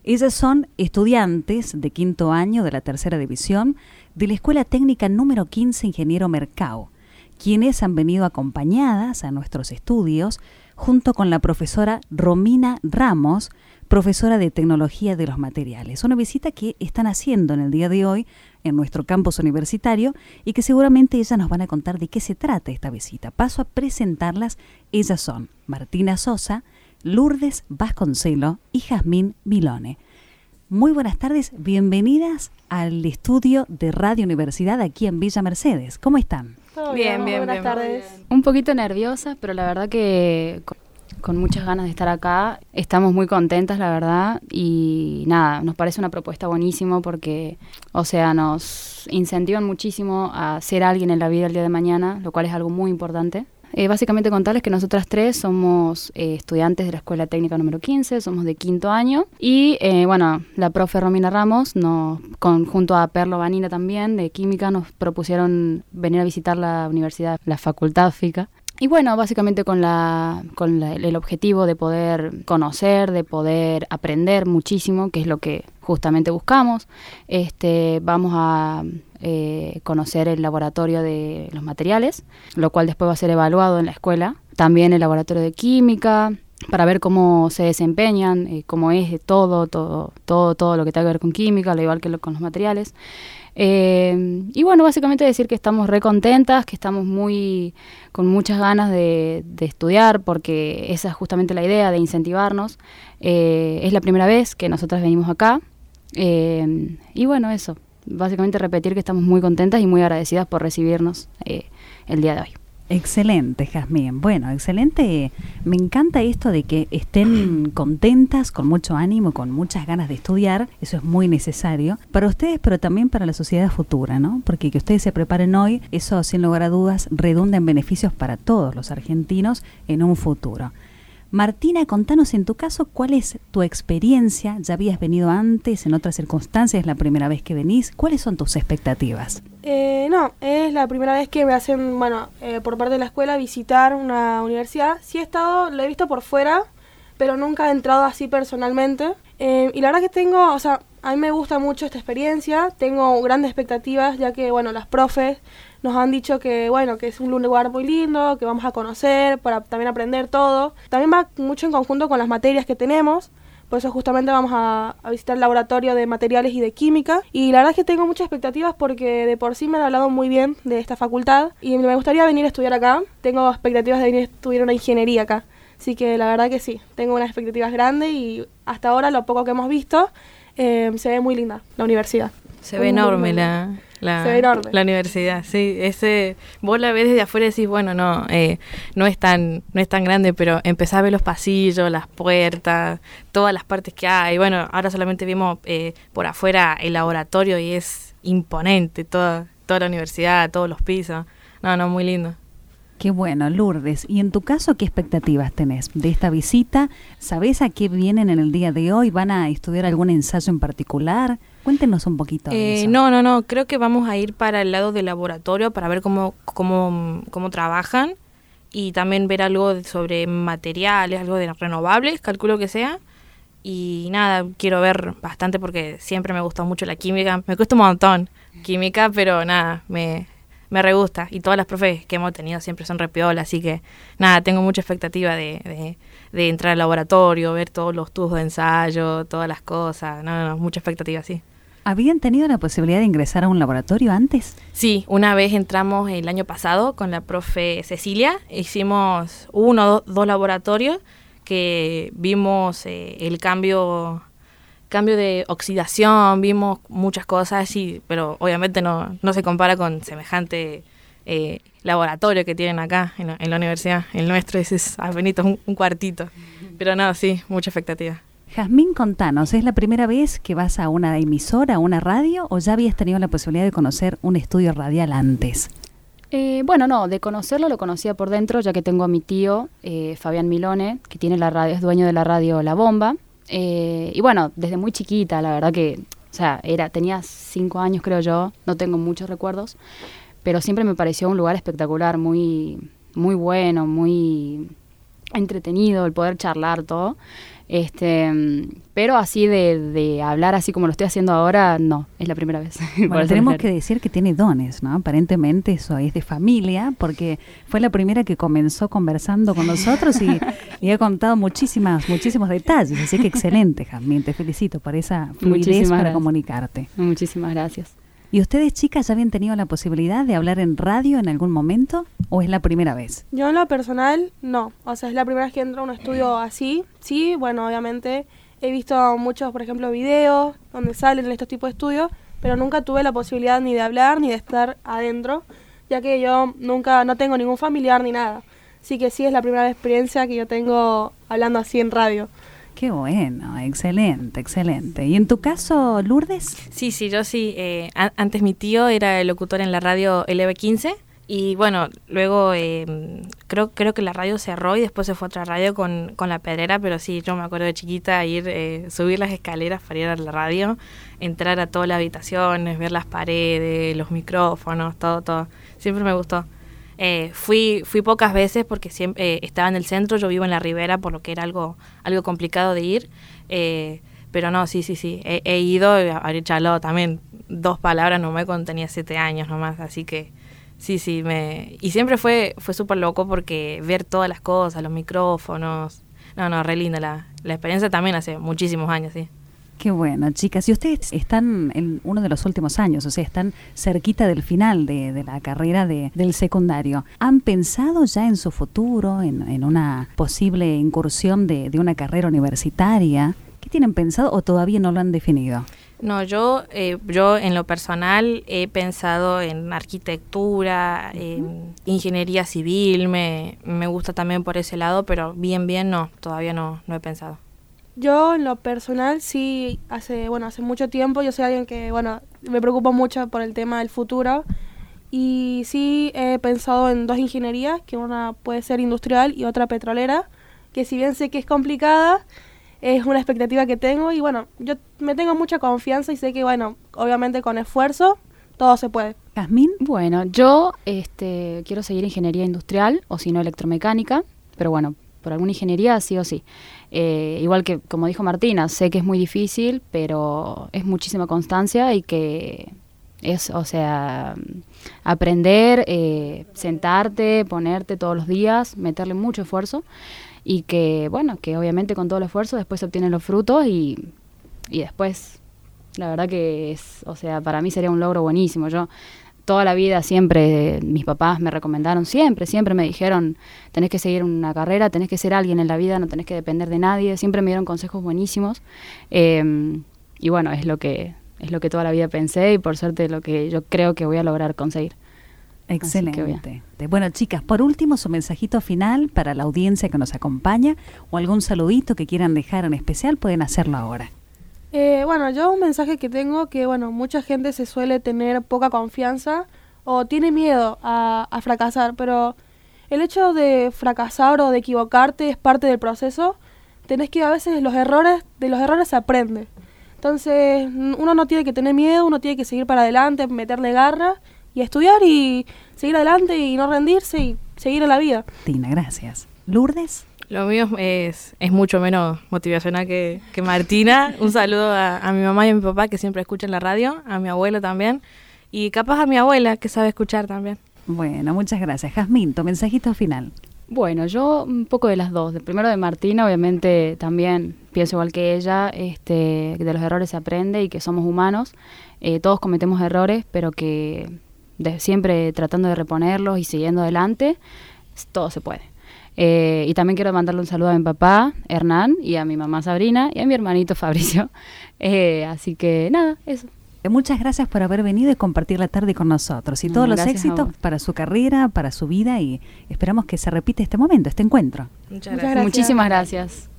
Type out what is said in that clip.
Ellas son estudiantes de quinto año de la tercera división de la Escuela Técnica número 15 Ingeniero Mercado, quienes han venido acompañadas a nuestros estudios junto con la profesora Romina Ramos, profesora de Tecnología de los Materiales. Una visita que están haciendo en el día de hoy en nuestro campus universitario y que seguramente ellas nos van a contar de qué se trata esta visita. Paso a presentarlas. Ellas son Martina Sosa, Lourdes Vasconcelo y Jazmín Milone. Muy buenas tardes, bienvenidas al estudio de Radio Universidad aquí en Villa Mercedes. ¿Cómo están? Bien, buenas tardes. Un poquito nerviosa, pero la verdad que con muchas ganas de estar acá. Estamos muy contentas, la verdad, y nada, nos parece una propuesta buenísima porque, o sea, nos incentivan muchísimo a ser alguien en la vida el día de mañana, lo cual es algo muy importante. Básicamente contarles que nosotras tres somos estudiantes de la Escuela Técnica número 15, somos de quinto año y bueno, la profe Romina Ramos junto a Perlo Vanina también de Química nos propusieron venir a visitar la universidad, la Facultad FICA. Y bueno, básicamente con el objetivo de poder conocer, de poder aprender muchísimo, que es lo que justamente buscamos. Vamos a conocer el laboratorio de los materiales, lo cual después va a ser evaluado en la escuela. También el laboratorio de química, para ver cómo se desempeñan, cómo es todo lo que tenga que ver con química, al igual que con los materiales. Y bueno, básicamente decir que estamos re contentas, que estamos con muchas ganas de estudiar, porque esa es justamente la idea, de incentivarnos. Es la primera vez que nosotras venimos acá. Y bueno, eso, básicamente repetir que estamos muy contentas y muy agradecidas por recibirnos el día de hoy. Excelente, Jazmín. Bueno, excelente. Me encanta esto de que estén contentas, con mucho ánimo, con muchas ganas de estudiar. Eso es muy necesario para ustedes, pero también para la sociedad futura, ¿no? Porque que ustedes se preparen hoy, eso sin lugar a dudas redunda en beneficios para todos los argentinos en un futuro. Martina, contanos en tu caso, ¿cuál es tu experiencia? ¿Ya habías venido antes, en otras circunstancias, es la primera vez que venís? ¿Cuáles son tus expectativas? No, es la primera vez que me hacen, por parte de la escuela, visitar una universidad. Sí lo he visto por fuera, pero nunca he entrado así personalmente. Y la verdad que a mí me gusta mucho esta experiencia, tengo grandes expectativas, ya que, las profes nos han dicho que es un lugar muy lindo, que vamos a conocer, para también aprender todo. También va mucho en conjunto con las materias que tenemos, por eso justamente vamos a visitar el laboratorio de materiales y de química. Y la verdad es que tengo muchas expectativas porque de por sí me han hablado muy bien de esta facultad y me gustaría venir a estudiar acá. Tengo expectativas de venir a estudiar una ingeniería acá. Así que la verdad que sí, tengo unas expectativas grandes y hasta ahora lo poco que hemos visto se ve muy linda la universidad. Se ve enorme la universidad, sí. Vos la ves desde afuera y decís, no es tan grande, pero empezás a ver los pasillos, las puertas, todas las partes que hay. Bueno, ahora solamente vimos por afuera el laboratorio y es imponente toda la universidad, todos los pisos. No, muy lindo. Qué bueno, Lourdes. Y en tu caso, ¿qué expectativas tenés de esta visita? ¿Sabés a qué vienen en el día de hoy? ¿Van a estudiar algún ensayo en particular? Cuéntenos un poquito de eso. No. Creo que vamos a ir para el lado del laboratorio para ver cómo trabajan y también ver algo sobre materiales, algo de renovables, calculo que sea. Y nada, quiero ver bastante porque siempre me gustó mucho la química. Me cuesta un montón química, pero nada, me re gusta, y todas las profes que hemos tenido siempre son re piola, así que nada, tengo mucha expectativa de entrar al laboratorio, ver todos los tubos de ensayo, todas las cosas, mucha expectativa, sí. ¿Habían tenido la posibilidad de ingresar a un laboratorio antes? Sí, una vez entramos el año pasado con la profe Cecilia, hicimos 1 o 2 laboratorios que vimos el cambio de oxidación, vimos muchas cosas, pero obviamente no se compara con semejante laboratorio que tienen acá en la universidad. El nuestro es apenas un cuartito, pero sí, mucha expectativa. Jazmín, contanos, ¿es la primera vez que vas a una emisora, a una radio, o ya habías tenido la posibilidad de conocer un estudio radial antes? De conocerlo lo conocía por dentro, ya que tengo a mi tío, Fabián Milone, que tiene la radio, es dueño de la radio La Bomba. Y desde muy chiquita, la verdad que, tenía 5 años creo yo, no tengo muchos recuerdos, pero siempre me pareció un lugar espectacular, muy, muy bueno, muy entretenido, el poder charlar todo. Pero así de hablar así como lo estoy haciendo ahora, no, es la primera vez. Bueno, tenemos que decir que tiene dones, ¿no? Aparentemente eso es de familia, porque fue la primera que comenzó conversando con nosotros y ha contado muchísimos detalles, así que excelente, Jazmín, te felicito por esa fluidez para comunicarte. Muchísimas gracias. ¿Y ustedes, chicas, ya habían tenido la posibilidad de hablar en radio en algún momento o es la primera vez? Yo en lo personal, no. O sea, es la primera vez que entro a un estudio así. Sí, bueno, obviamente he visto muchos, por ejemplo, videos donde salen estos tipos de estudios, pero nunca tuve la posibilidad ni de hablar ni de estar adentro, ya que yo no tengo ningún familiar ni nada. Así que sí, es la primera experiencia que yo tengo hablando así en radio. Qué bueno, excelente, excelente. ¿Y en tu caso, Lourdes? Sí, yo sí. Antes mi tío era el locutor en la radio LB15 y bueno, luego creo que la radio cerró y después se fue a otra radio con La Pedrera, pero sí, yo me acuerdo de chiquita subir las escaleras para ir a la radio, entrar a todas las habitaciones, ver las paredes, los micrófonos, todo. Siempre me gustó. Fui pocas veces porque siempre estaba en el centro, yo vivo en la Ribera, por lo que era algo complicado de ir, pero no, sí, he ido, habré charlado también 2 palabras nomás cuando tenía 7 años nomás, así que sí, y siempre fue súper loco porque ver todas las cosas, los micrófonos, no, re linda la experiencia también hace muchísimos años, sí. Qué bueno, chicas. Y ustedes están en uno de los últimos años, o sea, están cerquita del final de la carrera del secundario. ¿Han pensado ya en su futuro, en una posible incursión de una carrera universitaria? ¿Qué tienen pensado o todavía no lo han definido? No, yo en lo personal he pensado en arquitectura, en ingeniería civil, me gusta también por ese lado, pero bien no, todavía no he pensado. Yo en lo personal sí, hace mucho tiempo, yo soy alguien que, me preocupo mucho por el tema del futuro y sí he pensado en 2 ingenierías, que una puede ser industrial y otra petrolera, que si bien sé que es complicada, es una expectativa que tengo y yo me tengo mucha confianza y sé que, obviamente con esfuerzo todo se puede. ¿Jazmín? Bueno, yo quiero seguir ingeniería industrial o si no electromecánica, pero bueno, por alguna ingeniería sí o sí. Igual que, como dijo Martina, sé que es muy difícil, pero es muchísima constancia y que es, o sea, aprender, sentarte, ponerte todos los días, meterle mucho esfuerzo y que, que obviamente con todo el esfuerzo después se obtienen los frutos y después, la verdad que es, o sea, para mí sería un logro buenísimo. Yo toda la vida siempre, mis papás me recomendaron, siempre me dijeron, tenés que seguir una carrera, tenés que ser alguien en la vida, no tenés que depender de nadie, siempre me dieron consejos buenísimos, y bueno, es lo que toda la vida pensé y por suerte lo que yo creo que voy a lograr conseguir. Excelente. Bueno, chicas, por último, su mensajito final para la audiencia que nos acompaña o algún saludito que quieran dejar en especial, pueden hacerlo ahora. Yo un mensaje que tengo que, mucha gente se suele tener poca confianza o tiene miedo a fracasar, pero el hecho de fracasar o de equivocarte es parte del proceso. Tenés que a veces de los errores se aprende. Entonces, uno no tiene que tener miedo, uno tiene que seguir para adelante, meterle garra y estudiar y seguir adelante y no rendirse y seguir en la vida. Tina, gracias. ¿Lourdes? Lo mío es mucho menos motivacional que Martina. Un saludo a mi mamá y a mi papá que siempre escuchan la radio, a mi abuelo también y capaz a mi abuela que sabe escuchar también. Bueno, muchas gracias. Jazmín, tu mensajito final. Bueno, yo un poco de las dos. Primero de Martina, obviamente también pienso igual que ella, que de los errores se aprende y que somos humanos. Todos cometemos errores, pero que siempre tratando de reponerlos y siguiendo adelante, todo se puede. Y también quiero mandarle un saludo a mi papá, Hernán, y a mi mamá Sabrina, y a mi hermanito Fabricio. Así que nada, eso. Muchas gracias por haber venido y compartir la tarde con nosotros. Y todos los éxitos para su carrera, para su vida, y esperamos que se repita este momento, este encuentro. Muchas gracias. Muchísimas gracias.